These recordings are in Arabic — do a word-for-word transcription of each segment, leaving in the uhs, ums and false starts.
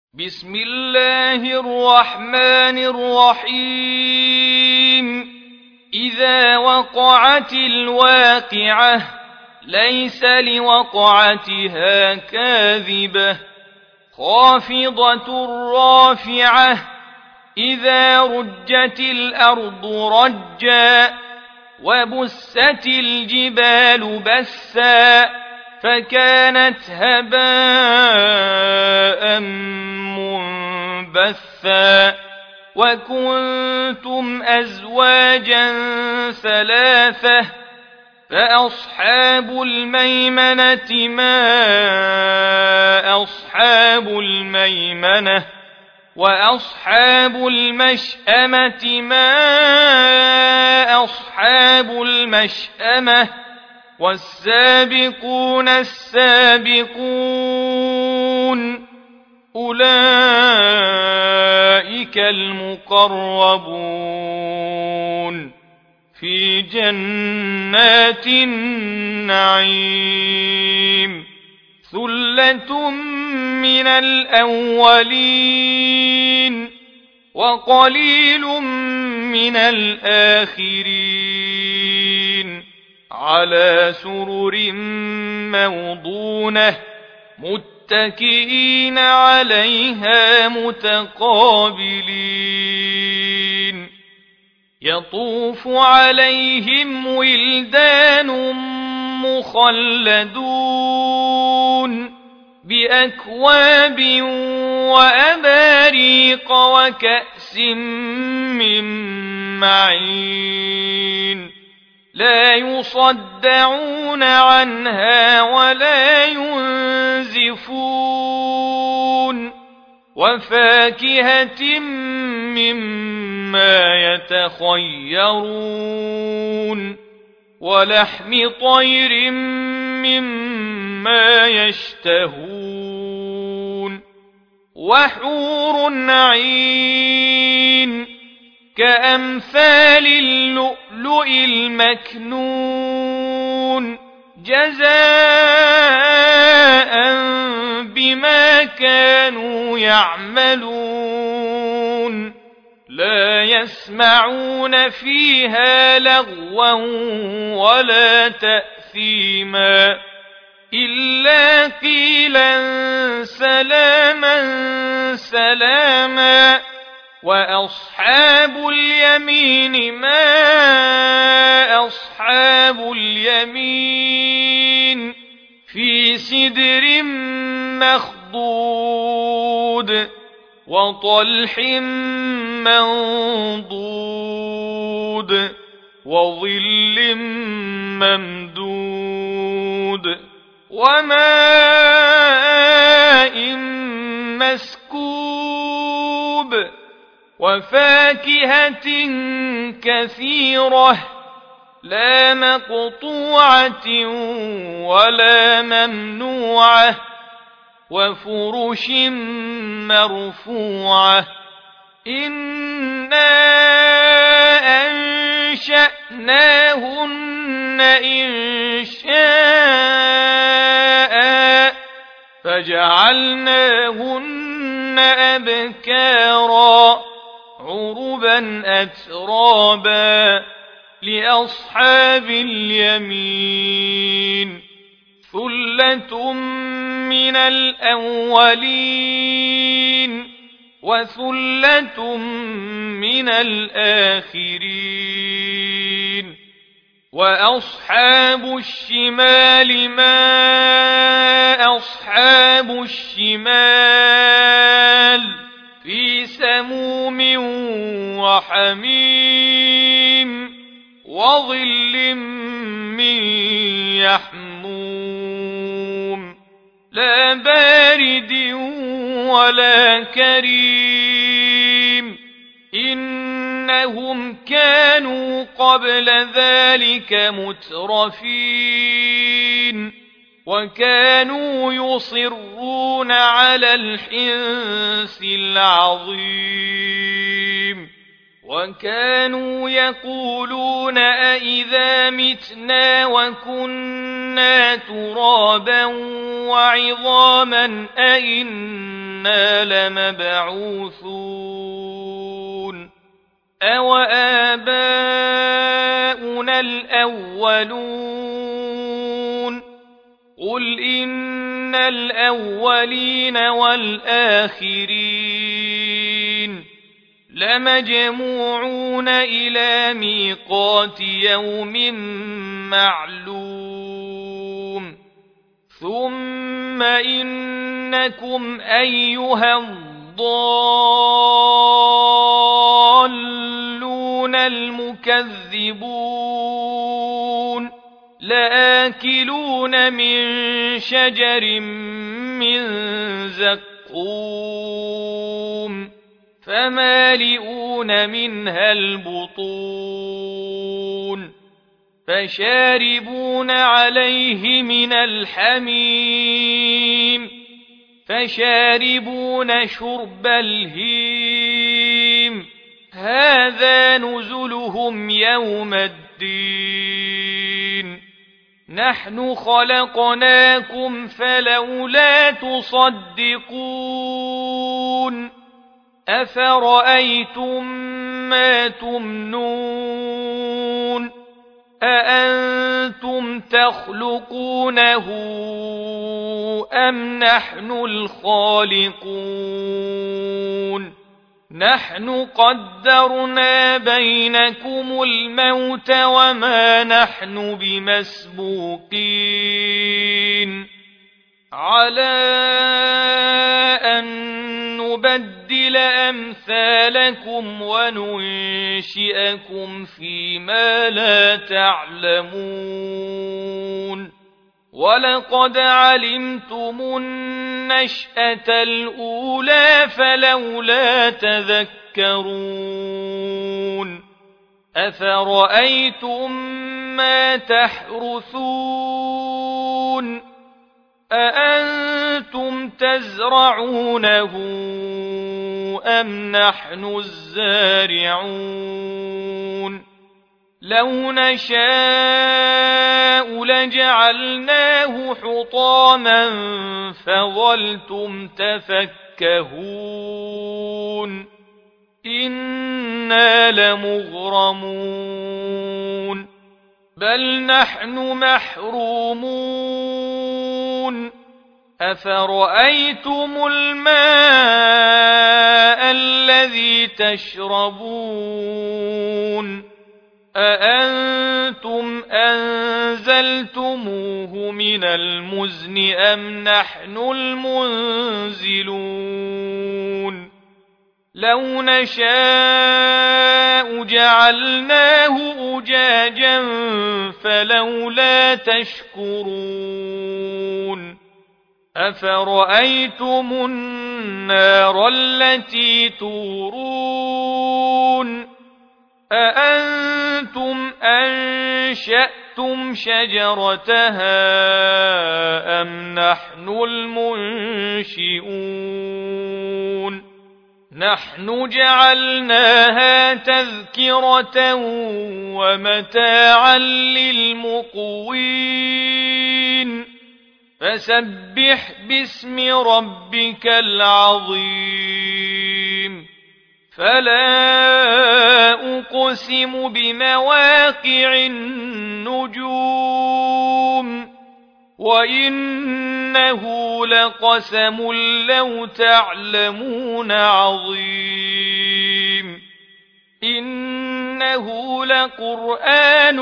بسم الله الرحمن الرحيم إذا وقعت الواقعة ليس لوقعتها كاذبة خافضة رافعة إذا رجت الأرض رجا وبست الجبال بسا فكانت هباء منبثا وكنتم أزواجا ثلاثة فأصحاب الميمنة ما أصحاب الميمنة وأصحاب المشأمة ما أصحاب المشأمة والسابقون السابقون أولئك المقربون في جنات النعيم ثلة من الأولين وقليل من الآخرين على سرر موضونة متكئين عليها متقابلين يطوف عليهم ولدان مخلدون بأكواب وأباريق وكأس من معين لا يصدعون عنها ولا ينزفون وفاكهة مما يتخيرون ولحم طير مما يشتهون وحور عين كأمثال اللؤلؤ المكنون جزاء بما كانوا يعملون لا يسمعون فيها لغوا ولا تأثيما إلا قيلا سلاما سلاما وأصحاب اليمين ما أصحاب اليمين في سدر مخضود وطلح منضود وظل ممدود وماء مسكوب وفاكهة كثيرة لا مقطوعة ولا ممنوعة وفرش مرفوعة إنا أنشأناهن إنشاء فجعلناهن أبكارا عربا أترابا لأصحاب اليمين ثلة من الأولين وثلة من الآخرين وأصحاب الشمال ما أصحاب الشمال في سموم وحميم وظل من يحموم لا بارد ولا كريم إنهم كانوا قبل ذلك مترفين وكانوا يصرون على الحنث العظيم وكانوا يقولون أئذا متنا وكنا ترابا وعظاما أئنا أئنا لمبعوثون أوآباؤنا الأولون قل إن الأولين والآخرين لمجموعون إلى ميقات يوم معلوم ثم إنكم أيها الضالون المكذبون لآكلون من شجر من زقوم فمالئون منها البطون فشاربون عليه من الحميم فشاربون شرب الهيم هذا نزلهم يوم الدين نحن خلقناكم فلولا تصدقون أفرأيتم ما تمنون أأنتم تخلقونه أم نحن الخالقون نحن قدرنا بينكم الموت وما نحن بمسبوقين على أن نبدل أمثالكم وننشئكم فيما لا تعلمون ولقد علمتم النشأة الأولى فلولا تذكرون أفرأيتم ما تحرثون أأنتم تزرعونه أم نحن الزارعون لو نشاء لجعلناه حطاما فظلتم تفكهون إنا لمغرمون بل نحن محرومون أفرأيتم الماء الذي تشربون أأنتم أنزلتموه من المزن أم نحن المنزلون لو نشاء جعلناه أجاجا فلولا تشكرون أفرأيتم النار التي تورون أأنتم أنشأتم شجرتها أم نحن المنشئون نحن جعلناها تذكرة ومتاعا للمقوين فسبح باسم ربك العظيم فلا أقسم بمواقع النجوم وإنه لقسم لو تعلمون عظيم إنه لقرآن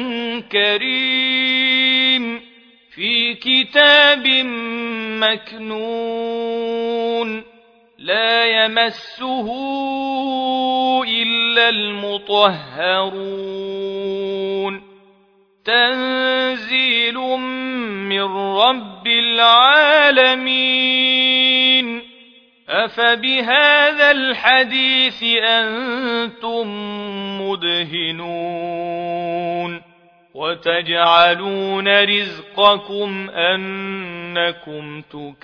كريم في كتاب مكنون لا يمسه إلا المطهرون تنزيل من رب العالمين أفبهذا الحديث أنتم مدهنون وتجعلون رزقكم أنكم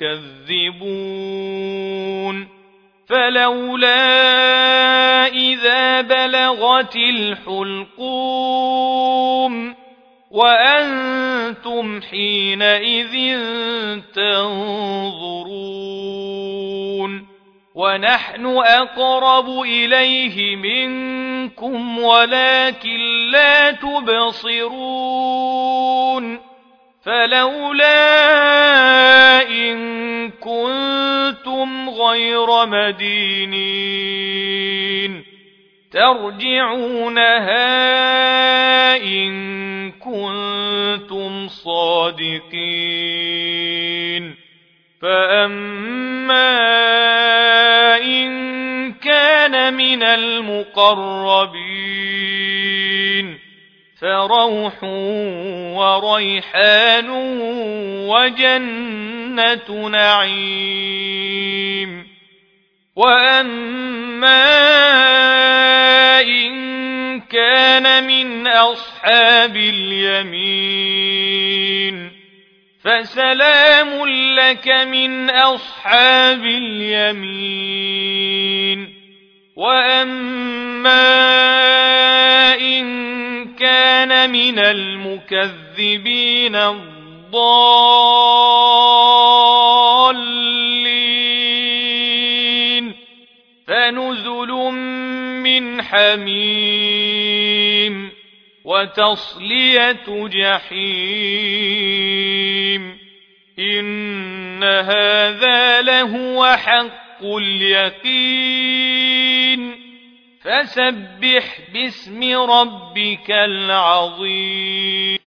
تكذبون فلولا إذا بلغت الحلقوم وأنتم حينئذ تنظرون ونحن أقرب إليه منكم ولكن لا تبصرون فلولا إن كنتم غير مدينين ترجعونها إن كنتم صادقين فأما إن كان من المقربين فروح وريحان وجنة نعيم وأما إن كان من أصحاب اليمين فسلام لك من أصحاب اليمين وأما إن كان من المكذبين الضالين فنزل من حميم وتصلية جحيم إن هذا لهو حق اليقين فسبح باسم ربك العظيم.